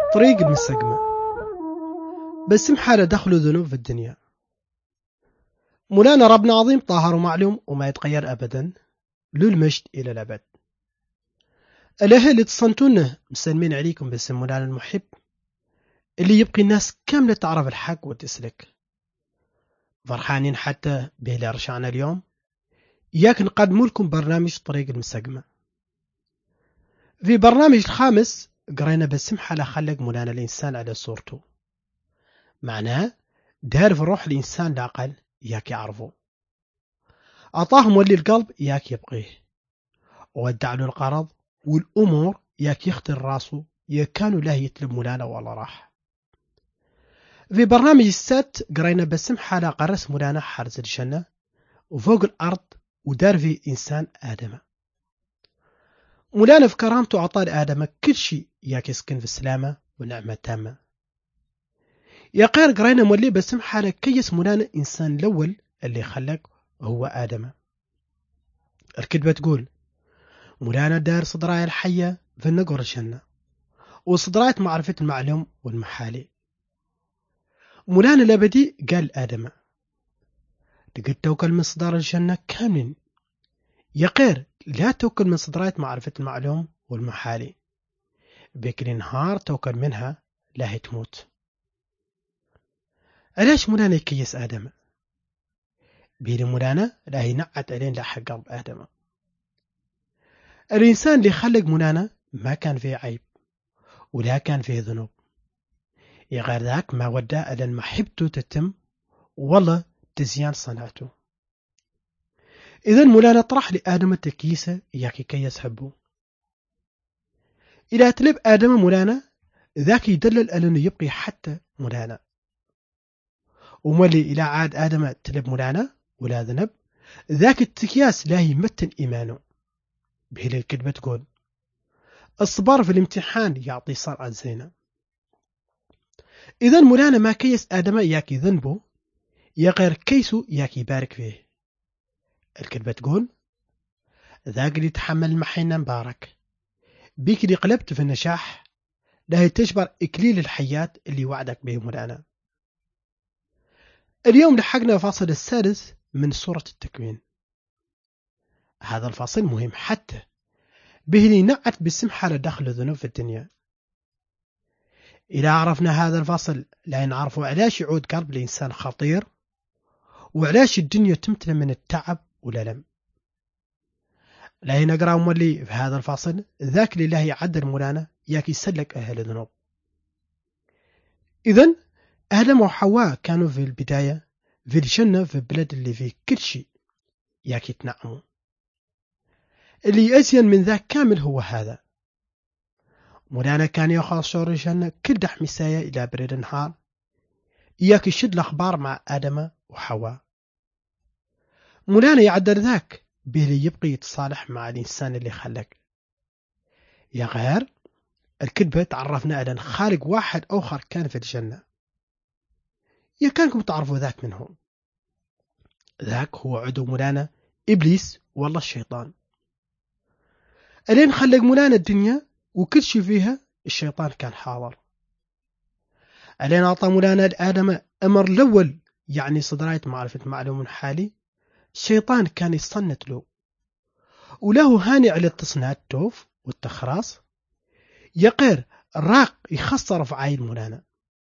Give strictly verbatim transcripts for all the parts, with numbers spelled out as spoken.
طريق المسقمة. بس محالة دخلوا ذنوب في الدنيا. مولانا ربنا عظيم طاهر ومعلوم وما يتغير أبدا، له المجد إلى الأبد. الأهل اللي تصنتونه مسلمين عليكم باسم مولانا المحب، اللي يبقي الناس كاملة تعرف الحق وتسلك. فرحانين حتى به اللي رشعنا اليوم، إياك نقدم لكم برنامج طريق المسقمة. في برنامج الخامس قرينا بالسمحة لخلق مولانا الإنسان على صورته، معناه دار في روح الإنسان العقل إياك يعرفه، أعطاهم ولي القلب إياك يبقيه، وودع له القرض والأمور إياك يختار راسه يا كانوا له يطلب مولانا ولا راح. في برنامج السات قرينا بالسمحة لقرس مولانا حرز الجنة وفوق الأرض ودار في إنسان آدم. مولانا في كرامته أعطى لآدم كل شيء إياك يسكن في السلامة ونعمة تامة. يا قير قرينا مولي بسمحة لكيس مولانا إنسان الأول اللي خلق هو آدم. الكتبة تقول مولانا دار صدراي الحية في النقر الجنة وصدرايت معرفة المعلوم والمحالي. مولانا الأبدي قال آدم لقد توكل من صدار الجنة كامل، يا قير لا توكل من صدرايت معرفة المعلوم والمحالي، بكل نهار توكل منها لا تموت. علاش مولانا يكيس آدم؟ بيد مولانا لا ينعت علين لا حق قلب آدم. الإنسان اللي خلق مولانا ما كان فيه عيب ولا كان فيه ذنوب، يا غير ذاك ما ودى ألى محبته تتم والله تزيان صنعته. إذن مولانا طرح لآدم التكيسة إياك يكيس حبه. إذا تلب آدم مولانا ذاك يدلل أنه يبقي حتى مولانا، ومولي إلى عاد آدم تلب مولانا ولا ذنب ذاك التكياس لا يمتن إيمانه. بهل الكلمة تقول الصبر في الامتحان يعطي صرعة زينة. إذن مولانا ما كيس آدم إياك ذنبه، يا غير كيسو إياك يبارك فيه. الكلمة تقول ذاك اللي تحمل المحنة مبارك، بيك اللي قلبت في النجاح لا تجبر إكليل الحياة اللي وعدك به مولانا. اليوم لحقنا الفصل السادس من سورة التكوين. هذا الفصل مهم حتى به اللي نعت بالسمحة لدخل الذنوب في الدنيا. إذا عرفنا هذا الفصل لا نعرفه علاش يعود قلب الإنسان خطير وعلاش الدنيا تمتلئ من التعب والألم. لا نقرأ مولي في هذا الفصل ذاك اللي الله يعدل مولانا ياك يسلك أهل الذنوب. إذن آدم وحواء كانوا في البداية في الجنة في البلد اللي فيه كل شيء ياك يتنعموا. اللي أزين من ذاك كامل هو هذا. مولانا كان يأخذ شور الجنة كل دح مسايا إلى بريد النهار إياك يشد الأخبار مع آدم وحواء. مولانا يعدل ذاك به يبقي يتصالح مع الإنسان اللي خلق. يا غير الكتبة تعرفنا على خالق واحد أخر كان في الجنة، يا كانكم تعرفوا ذاك منهم. ذاك هو عدو مولانا إبليس والله الشيطان. ألين خلق مولانا الدنيا وكل شيء فيها الشيطان كان حاضر. ألين أعطى مولانا لآدم أمر الأول يعني صدراية معرفة معلوم حالي، الشيطان كان يصنت له وله هاني على التصنيع التوف والتخراص، يقير راق يخسر في عين مولانا.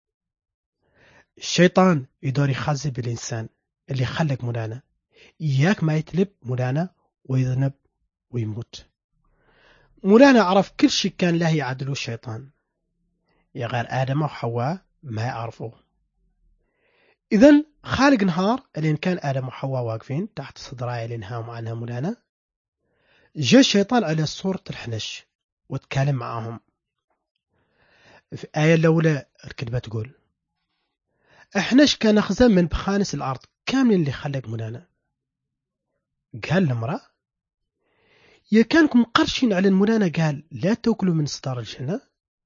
الشيطان يدور يخزي بالإنسان اللي خلق مولانا إياك ما يتلب مولانا ويذنب ويموت. مولانا عرف كل شيء كان له يعدلو الشيطان، يا غير آدم وحواء ما يعرفوه. إذن خالق نهار اللي كان آدم وحواء واقفين تحت صدراي اللي نهاهم عنها مولانا، جاء الشيطان على صورة الحنش وتكلم معهم. في آية الأولى الكتبة تقول احنش كان خزان من بخانس الأرض كامل اللي خلق مولانا. قال لمرأة يا كانكم قرشين على المولانا قال لا تأكلوا من صدار الجنة.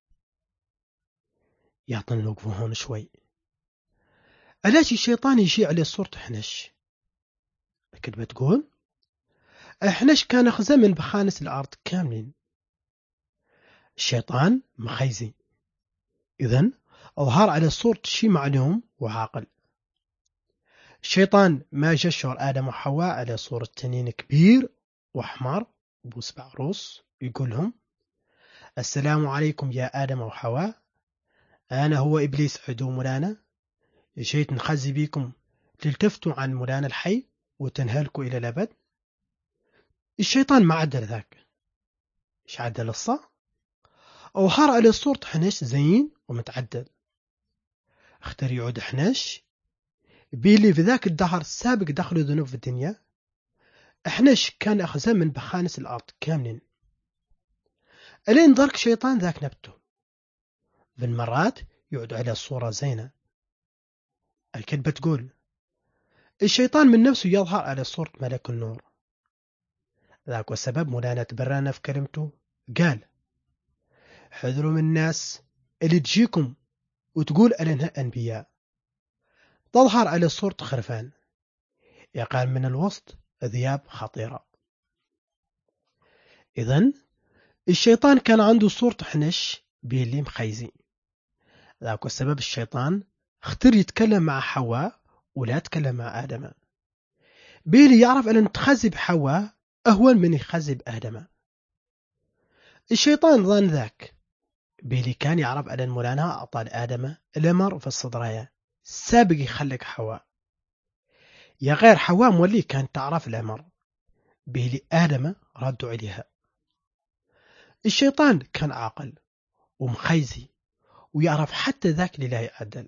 يعطن نوقفوا هون شوي. علاش الشيطان يجي على صورة حنش؟ الكتبة تقول حنش كان خزان من بخانس الأرض كاملين. الشيطان مخيزي إذن ظهر على صورة شيء معلوم وعاقل. الشيطان ما جشر آدم وحواء على صورة تنين كبير وأحمر بوسبع روس، يقول لهم: السلام عليكم يا آدم وحواء، أنا هو إبليس عدو مولانا، جيت نخزي بيكم تلتفتوا عن مولانا الحي وتنهلكوا إلى الأبد. الشيطان ما عدل ذاك، إيش عدل الصا؟ أظهر على صورة حنش زين ومتعدل. اختار يعود حنش بيلي في ذاك الدهر السابق دخلوا ذنوب في الدنيا. حنش كان أخزن من بخانس الأرض كاملين. ألين ضرك شيطان ذاك نبته، في المرات يعود على صورة زينة. الكتبة تقول: الشيطان من نفسه يظهر على صورة ملك النور. ذاك والسبب مولانا تبرانا في كلمته قال: حذروا من الناس اللي تجيكم وتقول أنها أنبياء، تظهر على صورة خرفان، يقال من الوسط ذياب خطيرة. إذن الشيطان كان عنده صورة حنش بيلي مخيزي. ذاك السبب الشيطان اختار يتكلم مع حواء ولا يتكلم مع آدم، بيلي يعرف أن تخزب حواء أهون من يخزب آدم. الشيطان ظن ذاك، بيلي كان يعرف أن مولانا أعطى آدم الأمر في الصدرية سابق يخلق حواء. يا غير حواء مولي كانت تعرف الأمر، بيلي آدم ردوا عليها. الشيطان كان عاقل ومخيزي ويعرف حتى ذاك اللي لا يعدل.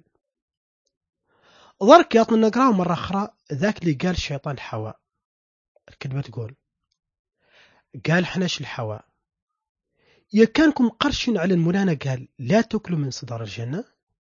ضرك يعطي نقراه مرة أخرى ذاك اللي قال الشيطان حواء. الكلمة تقول: قال حنش الحواء: يا كانكم قرشين على المولانا قال لا تأكلوا من صدر الجنة.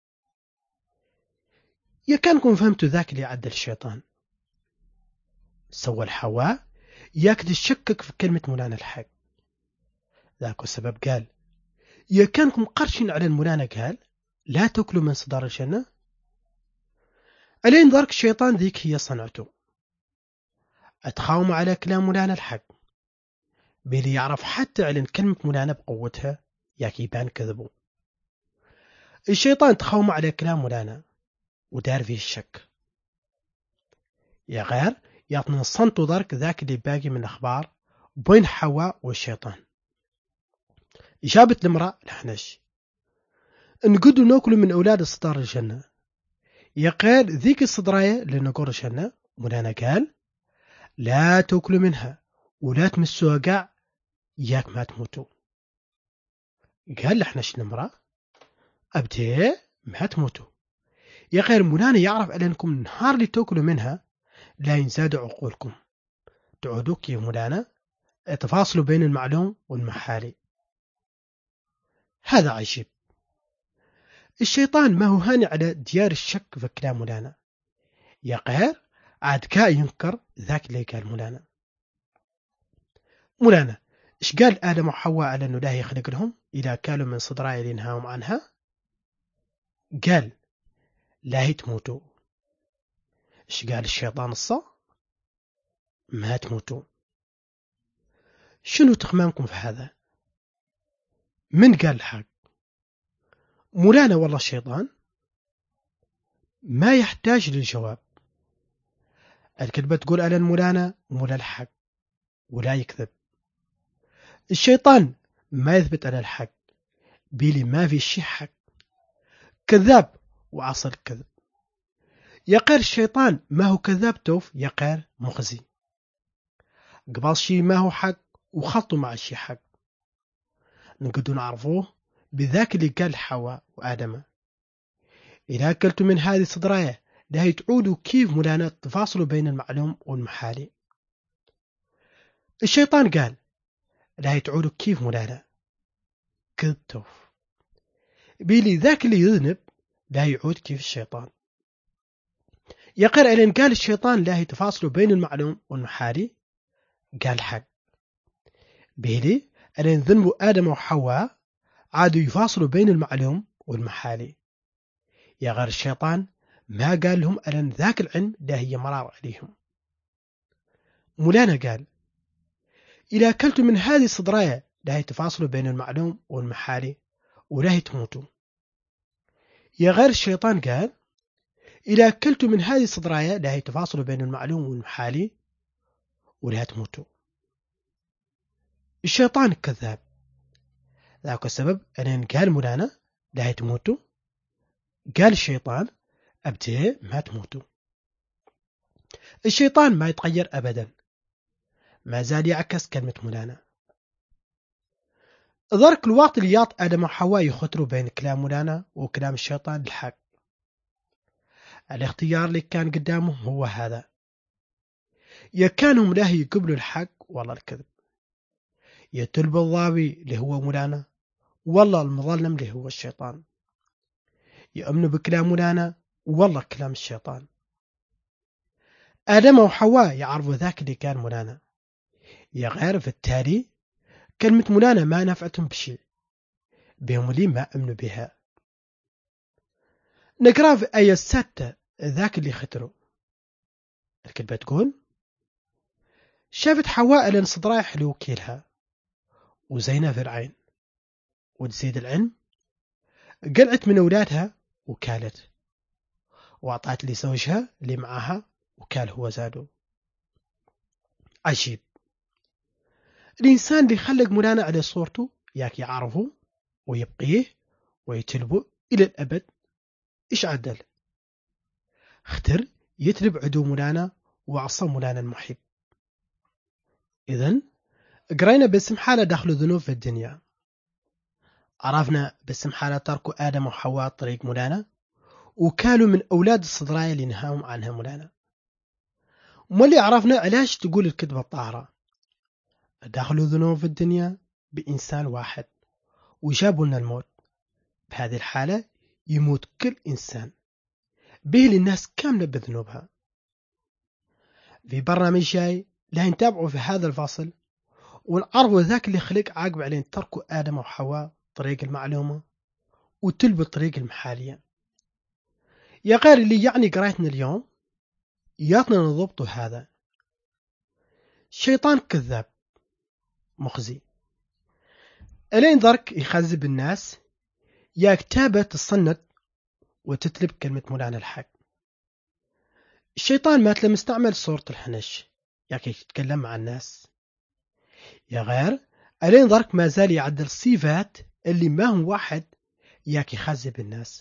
يا كانكم فهمتوا ذاك اللي عدل الشيطان. سوى الحواء ياكد الشكك في كلمة مولانا الحق. ذاك السبب قال: يا كانكم قرشين على المولانا قال لا تأكلوا من صدر الجنة. ألين ذاك الشيطان ذيك هي صنعته، أتخاوم على كلام مولانا الحق، بيلي يعرف حتى علن كلمة مولانا بقوتها ياك يبان كذبه. الشيطان تخاوم على كلام مولانا ودار فيه الشك. يا غير يعطنا الصنط ودرك ذاك اللي باقي من أخبار بين حواء والشيطان. إجابة المرأة الحنش: نقدوا ناكل من أولاد صدر الجنة. يا غير ذيك الصدراية اللي نقول الجنة مولانا قال لا تأكلوا منها ولا تمسوها قاع ياك ما تموتوا. قال لحنش المرأة: أبدي ما تموتوا. يا غير مولانا يعرف أنكم النهار اللي تأكلوا منها لا ينزاد عقولكم، تعودوا كيف مولانا تفاصلوا بين المعلوم والمحالي. هذا عجيب. الشيطان ما هو هاني على ديار الشك في كلام مولانا، يا غير عاد كا ينكر ذاك اللي قال مولانا. مولانا إيش قال آدم وحواء على أنه لا يخلق لهم إذا كانوا من صدراء ينهاهم عنها؟ قال لا تموتوا. إيش قال الشيطان الصا؟ ما تموتوا. شنو تخمامكم في هذا؟ من قال الحق؟ مولانا والله الشيطان؟ ما يحتاج للجواب. الكلمة تقول على مولانا مولا الحق ولا يكذب. الشيطان ما يثبت على الحق، بيلي ما في شي حق، كذاب وعصر الكذب. يقير الشيطان ما هو كذاب توف، يقير مخزي، قبال شي ما هو حق وخلطوا مع الشي حق. نقدر نعرفوه بذاك اللي قال حواء وآدم: إذا أكلتوا من هذه الصدراية لا تعودوا كيف مولانا تفاصلوا بين المعلوم والمحالي. الشيطان قال لا تعودوا كيف مولانا، كذب توف، بيلي ذاك اللي يذنب لا يعود كيف الشيطان. يقر أن قال الشيطان لا يتفاصلوا بين المعلوم والمحالي، قال حق، بيلي أن ذنبوا آدم وحواء عادوا يفاصلوا بين المعلوم والمحالي. يا غير الشيطان ما قال لهم أن ذاك العلم لا هي مرار عليهم. مولانا قال إذا أكلتوا من هذه الصدراية لا يتفاصلوا بين المعلوم والمحالي ولا تموتوا. يا غير الشيطان قال إذا أكلتوا من هذه الصدرايا لا يتفاصلوا بين المعلوم والمحالي ولا تموتوا. الشيطان كذاب، ذاك السبب أن قال مولانا لا تموتوا، قال الشيطان أبتي ما تموتوا. الشيطان ما يتغير أبدا، ما زال يعكس كلمة مولانا. ذرك الوقت اللي ياط آدم وحواء يخطروا بين كلام مولانا وكلام الشيطان الحق. الاختيار اللي كان قدامهم هو هذا، يا كانوا لا يقبلوا الحق والله الكذب، يتلبوا الضاوي اللي هو مولانا والله المظلم اللي هو الشيطان، يؤمنوا بكلام مولانا والله كلام الشيطان. آدم وحواء يعرفوا ذاك اللي كان مولانا، يا غير في التالي كلمة مولانا ما نفعتهم بشيء، بهم اللي ما أمنوا بها. نقرأ في آية ستة ذاك اللي خطروا، الكلمة تقول شافت حواء لأن صدرها حلو كيلها وزينة في العين، وتزيد العلم قلعت من أولادها وكالت، وأعطت لزوجها اللي معها وكال هو زادو. عجيب، الإنسان اللي خلق مولانا على صورته ياك يعرفه ويبقيه ويتلبه إلى الأبد، إيش عدل؟ اختر يتلب عدو مولانا وعصى مولانا المحب. إذن قرينا باسم حالة دخلوا ذنوب في الدنيا، عرفنا باسم حالة تركوا آدم وحواء طريق مولانا وكانوا من أولاد الصدرايا اللي نهاهم عنها مولانا. واللي عرفنا علاش تقول الكذبة الطاهرة، دخلوا ذنوب في الدنيا بإنسان واحد وجابوا لنا الموت، بهذه الحالة يموت كل إنسان به للناس كاملة بذنوبها. في برنامج جاي لا نتابعوا في هذا الفصل ونعرفوا ذاك اللي خلق عاقب علينا تركوا آدم وحواء طريق المعلومة وتلبوا الطريق المحالية. يا غير اللي يعني قرايتنا اليوم ياتنا نضبط هذا. الشيطان كذاب مخزي، ألين ذرك يخزب الناس يا كتابة تصنت وتتلب كلمة مولانا الحق. الشيطان مات لما استعمل صورة الحنش ياك يتكلم مع الناس، يا غير ألين ذرك ما زال يعدل صفات اللي ما هم واحد ياك يخزب الناس،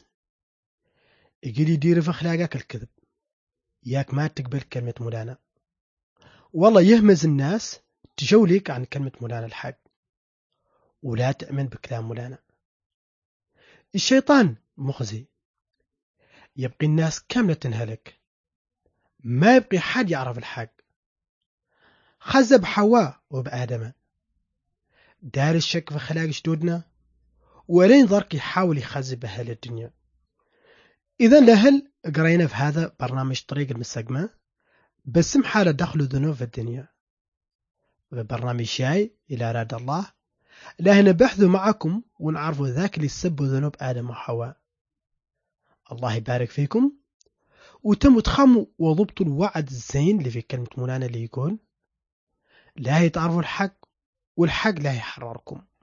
يقول يدير في أخلاقك الكذب، ياك ما تقبل كلمة مولانا، والله يهمز الناس تجوليك عن كلمة مولانا الحق ولا تأمن بكلام مولانا. الشيطان مخزي، يبقي الناس كاملة تنهلك، ما يبقي حد يعرف الحق. خزب حواء وبآدم، دار الشك في خلاق جدودنا ولين ذرك يحاول يخزب أهل الدنيا. إذا لهل قرينا في هذا برنامج طريق المستقمة باسم حالة دخلوا ذنوب في الدنيا. برنامج جاي إلى أراد الله لا نبحثوا معكم ونعرفوا ذاك اللي سبوا ذنوب آدم وحواء. الله يبارك فيكم، وتموا تخموا وضبطوا الوعد الزين اللي في كلمة مولانا اللي يقول لا يتعرفوا الحق والحق لا يحرركم.